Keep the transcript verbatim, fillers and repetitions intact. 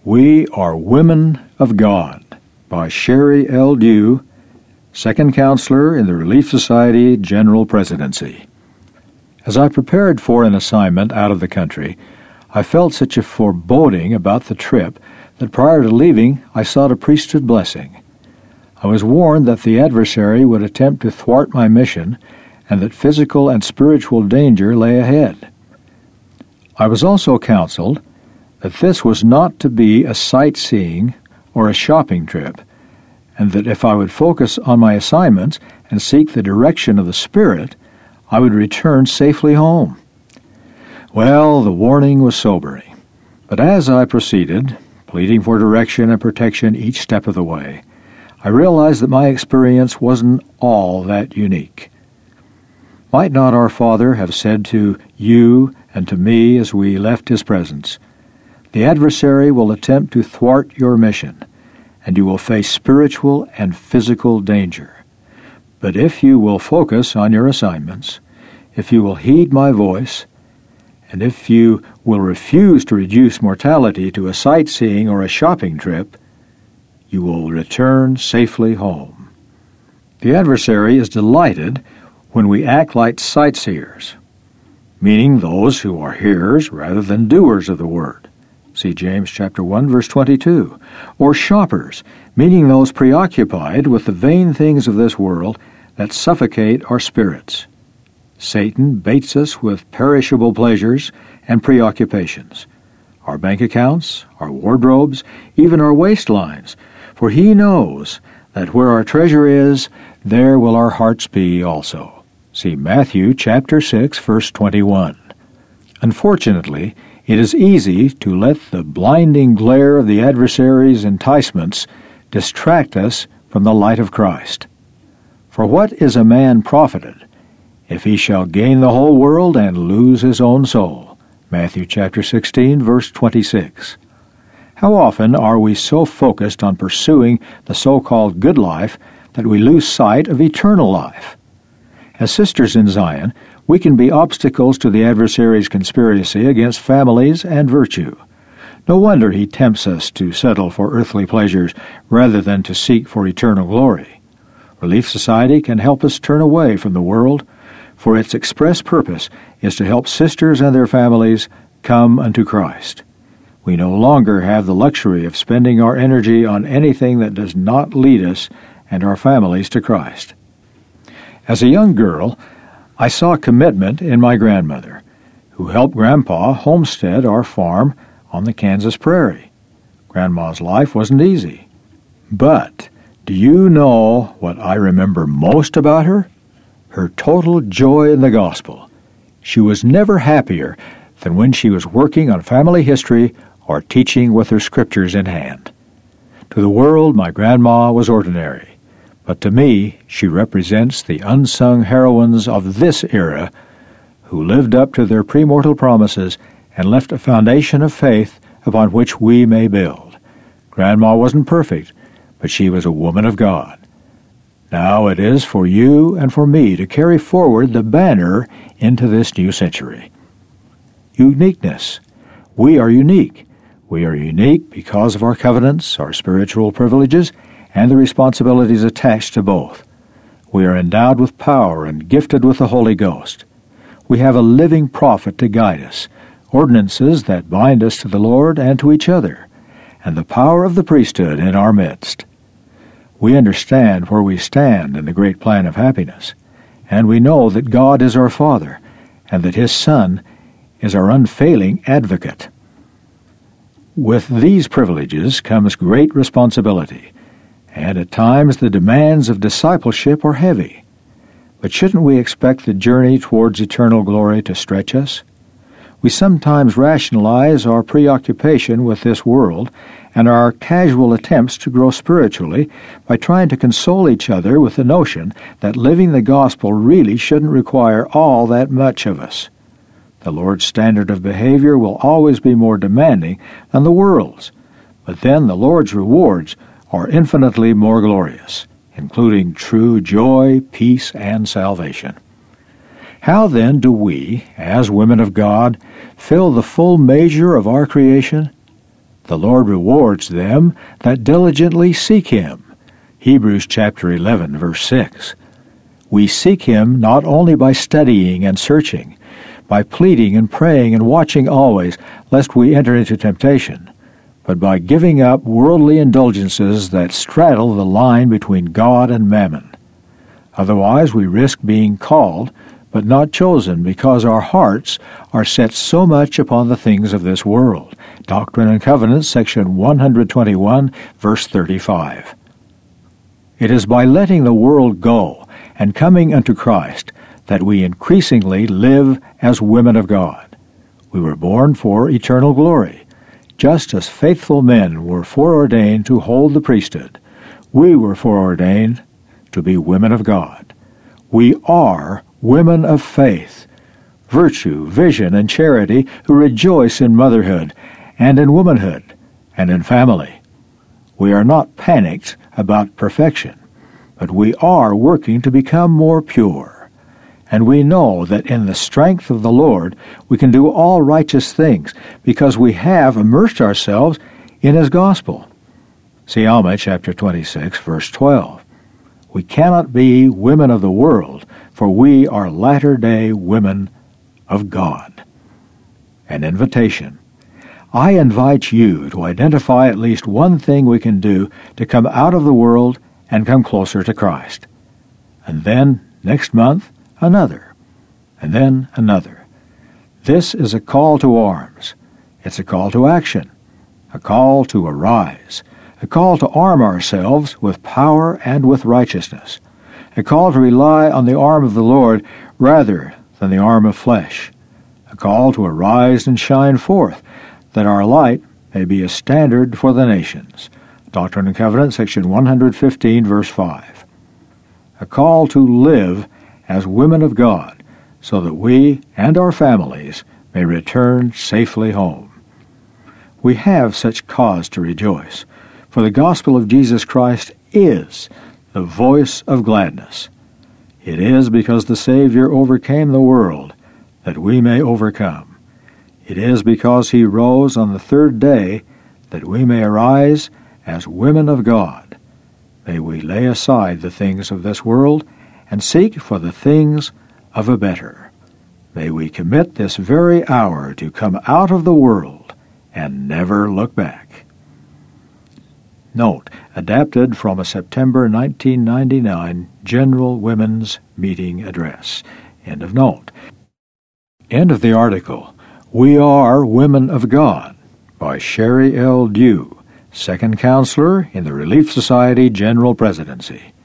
We Are Women of God by Sherry L. Dew, Second Counselor in the Relief Society General Presidency. As I prepared for an assignment out of the country, I felt such a foreboding about the trip that prior to leaving I sought a priesthood blessing. I was warned that the adversary would attempt to thwart my mission and that physical and spiritual danger lay ahead. I was also counseled that this was not to be a sightseeing or a shopping trip, and that if I would focus on my assignments and seek the direction of the Spirit, I would return safely home. Well, the warning was sobering, but as I proceeded, pleading for direction and protection each step of the way, I realized that my experience wasn't all that unique. Might not our Father have said to you and to me as we left His presence, "The adversary will attempt to thwart your mission, and you will face spiritual and physical danger. But if you will focus on your assignments, if you will heed my voice, and if you will refuse to reduce mortality to a sightseeing or a shopping trip, you will return safely home." The adversary is delighted when we act like sightseers, meaning those who are hearers rather than doers of the word. See James chapter one, verse twenty-two. Or shoppers, meaning those preoccupied with the vain things of this world that suffocate our spirits. Satan baits us with perishable pleasures and preoccupations, our bank accounts, our wardrobes, even our waistlines, for he knows that where our treasure is, there will our hearts be also. See Matthew chapter six, verse twenty-one. Unfortunately, it is easy to let the blinding glare of the adversary's enticements distract us from the light of Christ. For what is a man profited if he shall gain the whole world and lose his own soul? Matthew chapter sixteen, verse twenty-six. How often are we so focused on pursuing the so-called good life that we lose sight of eternal life? As sisters in Zion, we can be obstacles to the adversary's conspiracy against families and virtue. No wonder he tempts us to settle for earthly pleasures rather than to seek for eternal glory. Relief Society can help us turn away from the world, for its express purpose is to help sisters and their families come unto Christ. We no longer have the luxury of spending our energy on anything that does not lead us and our families to Christ. As a young girl, I saw commitment in my grandmother, who helped Grandpa homestead our farm on the Kansas prairie. Grandma's life wasn't easy. But do you know what I remember most about her? Her total joy in the gospel. She was never happier than when she was working on family history or teaching with her scriptures in hand. To the world, my grandma was ordinary. But to me, she represents the unsung heroines of this era who lived up to their premortal promises and left a foundation of faith upon which we may build. Grandma wasn't perfect, but she was a woman of God. Now it is for you and for me to carry forward the banner into this new century. Uniqueness. We are unique. We are unique because of our covenants, our spiritual privileges, and the responsibilities attached to both. We are endowed with power and gifted with the Holy Ghost. We have a living prophet to guide us, ordinances that bind us to the Lord and to each other, and the power of the priesthood in our midst. We understand where we stand in the great plan of happiness, and we know that God is our Father, and that His Son is our unfailing advocate. With these privileges comes great responsibility, and at times the demands of discipleship are heavy. But shouldn't we expect the journey towards eternal glory to stretch us? We sometimes rationalize our preoccupation with this world and our casual attempts to grow spiritually by trying to console each other with the notion that living the gospel really shouldn't require all that much of us. The Lord's standard of behavior will always be more demanding than the world's, but then the Lord's rewards are infinitely more glorious, including true joy, peace, and salvation. How then do we, as women of God, fill the full measure of our creation? The Lord rewards them that diligently seek Him. Hebrews chapter eleven, verse six. We seek Him not only by studying and searching, by pleading and praying and watching always, lest we enter into temptation, but by giving up worldly indulgences that straddle the line between God and mammon. Otherwise we risk being called, but not chosen, because our hearts are set so much upon the things of this world. Doctrine and Covenants, section one twenty-one, verse thirty-five. It is by letting the world go and coming unto Christ that we increasingly live as women of God. We were born for eternal glory. Just as faithful men were foreordained to hold the priesthood, we were foreordained to be women of God. We are women of faith, virtue, vision, and charity who rejoice in motherhood and in womanhood and in family. We are not panicked about perfection, but we are working to become more pure. And we know that in the strength of the Lord we can do all righteous things because we have immersed ourselves in His gospel. See Alma chapter twenty-six, verse twelve. We cannot be women of the world, for we are latter-day women of God. An invitation. I invite you to identify at least one thing we can do to come out of the world and come closer to Christ. And then, next month, another, and then another. This is a call to arms. It's a call to action, a call to arise, a call to arm ourselves with power and with righteousness, a call to rely on the arm of the Lord rather than the arm of flesh, a call to arise and shine forth, that our light may be a standard for the nations. Doctrine and Covenants, section one fifteen, verse five. A call to live as women of God, so that we and our families may return safely home. We have such cause to rejoice, for the gospel of Jesus Christ is the voice of gladness. It is because the Savior overcame the world that we may overcome. It is because He rose on the third day that we may arise as women of God. May we lay aside the things of this world and seek for the things of a better. May we commit this very hour to come out of the world and never look back. Note, adapted from a September nineteen ninety-nine General Women's Meeting Address. End of note. End of the article. We Are Women of God by Sherry L. Dew, Second Counselor in the Relief Society General Presidency.